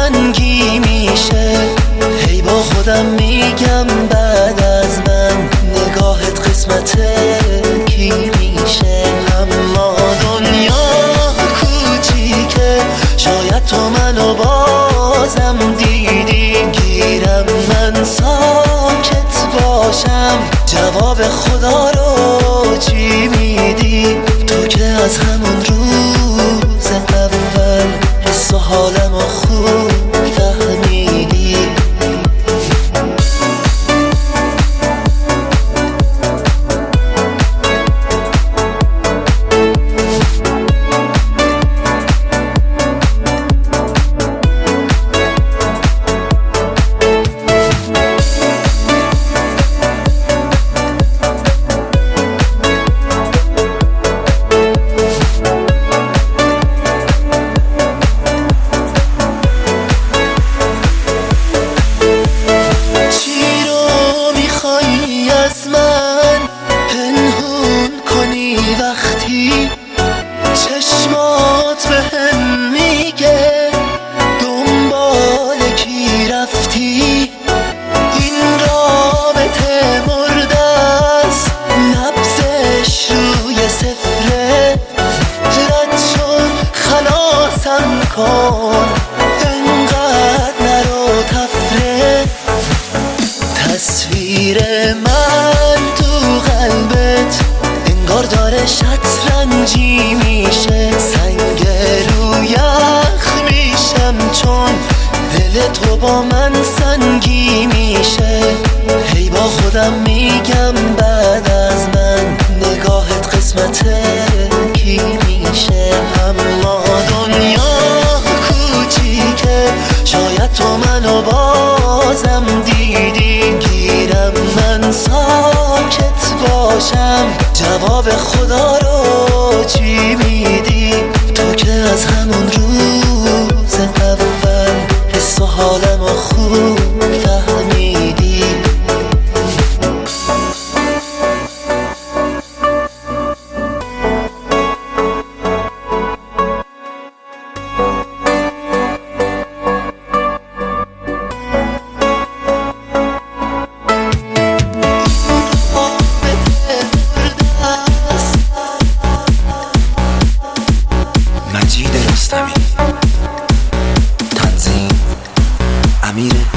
سنگی میشه. هی با خودم میگم بعد از من نگاهت قسمت کی میشه. اما دنیا کوچیکه، شاید تو منو بازم دیدی. گیرم من ساکت باشم، جواب خدا رو چی میدی؟ تو که از همون روز اول حس و حالمو خوب فهمیدی. وقتی چشمات بهم میگه دنبال کی رفتی. این رابطه مرده است، نبضش روی صفره. رد شد خلاصم کن، انقدر نرو تفره. تصویر من تو قلبت انگار داره شطرنجی میشه. سنگ رو یخ میشم چون دل تو با من سنگی میشه. هی با خودم میگم بعد از من نگاهت قسمت کی میشه. اما دنیا کوچیکه، شاید تو منو بازم دیدی. گیرم من ساکت باشم، جواب خدا رو چی میدی؟ تو که از همون روز اول حس و حالمو خوب فهمیدی. تنظیم امیر